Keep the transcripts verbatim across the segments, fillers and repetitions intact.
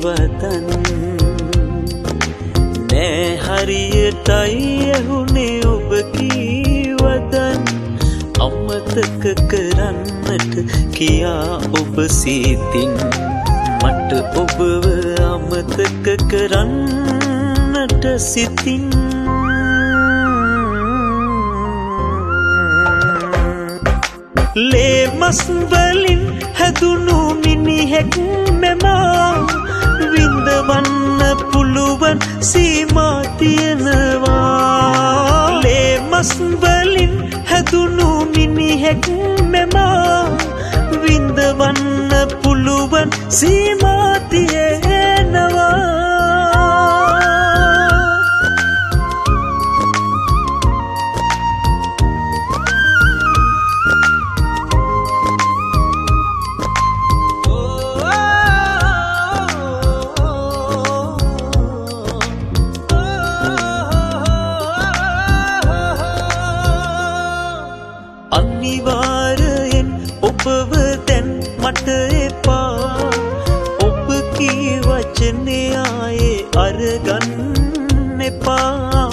වදන් නෑ හරියටයි ඇහුනේ ඔබ කීවදන් අමතක කරන්නට කියා ඔබ සිතින් මට ඔබව අමතක කරන්නට සිතින් ලේ මස් වලින් හැදුණු මිනිහෙක් මෙමා විඳවන්න පුළුවන් සීමා තියෙනවා ලේ මස් වලින් හැදුණු මිනිහෙක් මෙමා විඳවන්න පුළුවන් සීමා තියෙනවා අනිවාර්යෙන් ඔබව දැන් මට එපා ඔබ කී වචනේ ආයේ අරගන්න එපා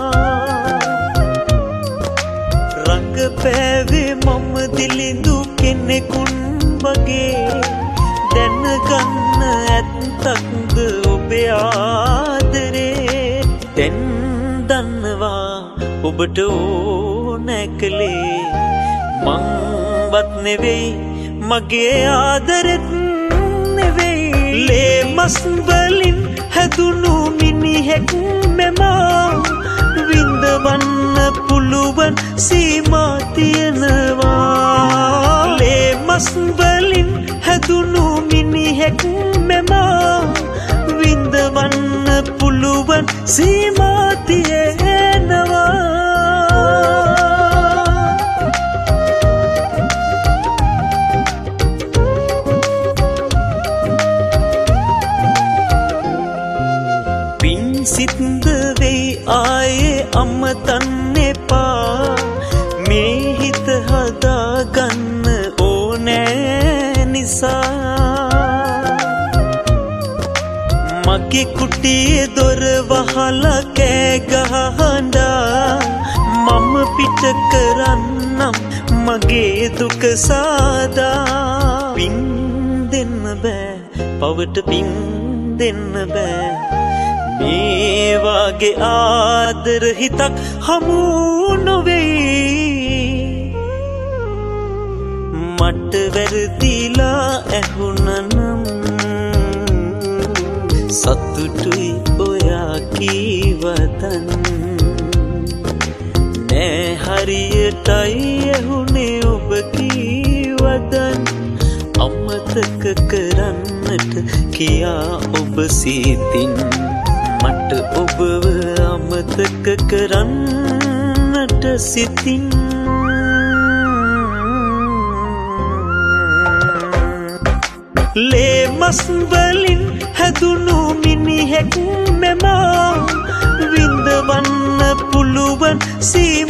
රංගපෑවේ මම දිලිඳු කෙනෙකුන් වගේ දැනගන්න ඇත්තක්ද ඔබේ ආදරේ දැන් දන්නවා ඔබට ඕනෑ කලේ මංවත් නෙවෙයි මගේ ආදරෙත් නෙවෙයි ලේ මස් වලින් හැදුණු මිනිහෙක් මෙමා විඳවන්න පුළුවන් සීමා තියෙනවා ලේ මස් වලින් හැදුණු මිනිහෙක් මෙමා විඳවන්න පුළුවන් සීමා තියෙනවා සිත්ද වෙයි ආයේ අමතන්න එපා මේ හිත හදාගන්න ඕනෑ නිසා මගේ කුටියේ දොර වහලා කෑ ගහනවා මම පිට කරන්නම් මගේ දුක සාදා පින් දෙන්න බෑ පවට පින් දෙන්න බෑ මේ වගේ ආදර හිතක් හමු නොවෙයි මට වැරදිලා ඇහුණනම් සතුටුයි ඔයා කීවදන් නෑ හරියටයි ඇහුනේ ඔබ කීවදන් අමතක කරන්නට කියා ඔබ සිතින් මට ඔබව අමතක කරන්නට සිතින් ලේ මස් වලින් හැදුණු මිනිහෙක් මෙමා විඳවන්න පුළුවන් සී